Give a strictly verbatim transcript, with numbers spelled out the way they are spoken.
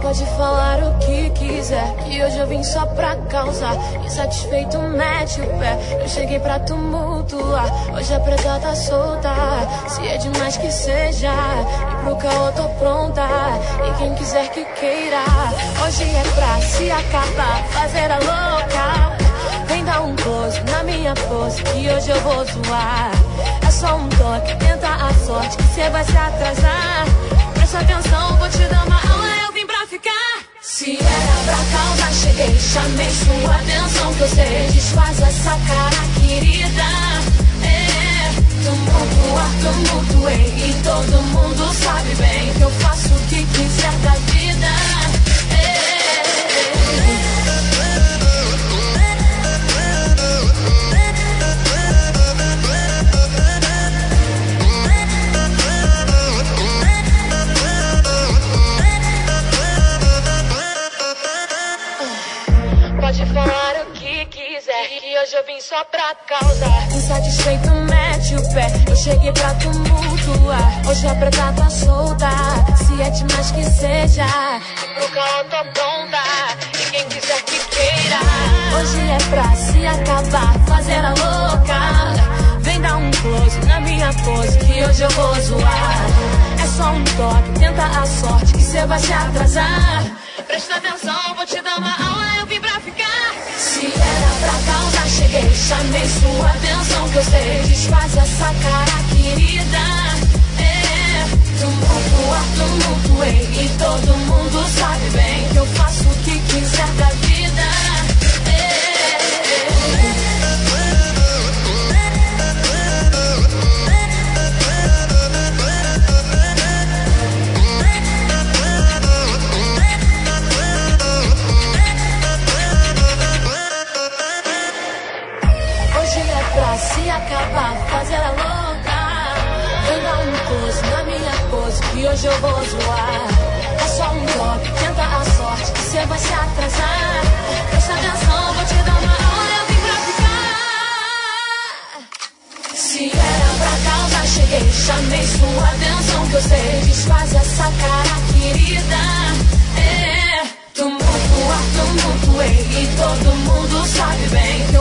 Pode falar o que quiser, que hoje eu vim só pra causar. Insatisfeito, mete o pé, eu cheguei pra tumultuar. Hoje a presa tá solta, se é demais que seja. E pro caô tô pronta, e quem quiser que queira. Hoje é pra se acabar, fazer a louca. Vem dar um close na minha pose, que hoje eu vou zoar. É só um toque, tenta a sorte, que cê vai se atrasar. Presta atenção, vou te dar uma aula, eu vim pra ficar. Se era pra causar, cheguei, chamei sua atenção, que eu sei, desfaz essa cara, querida. É, tumultuar, tumultuei, e todo mundo sabe bem que eu faço o que quiser da vida. Pode falar o que quiser, que hoje eu vim só pra causar. Insatisfeito, mete o pé, eu cheguei pra tumultuar. Hoje a preta tá solta, se é demais que seja. E pro caô tô pronta, e quem quiser que queira. Hoje é pra se acabar, fazer a louca. Vem dar um close na minha pose, que hoje eu vou zoar. É só um toque, tenta a sorte, que cê vai se atrasar. Presta atenção, vou te dar uma aula, eu vim pra ficar. Se era pra causar, cheguei, chamei sua atenção, que eu sei, desfaz essa cara, querida. É, tumultuar, tumultuei, e todo mundo sabe bem que eu faço o que quiser da vida. É, se acabar, fazer a louca. Vem dar um close na minha pose, que hoje eu vou zoar. É só um toque, tenta a sorte, que cê vai se atrasar. Presta atenção, vou te dar uma aula, eu vim pra ficar. Se era pra causar, cheguei, chamei sua atenção, que eu sei, desfaz essa cara, querida. É, tumultuar, tumultuei, e todo mundo sabe bem que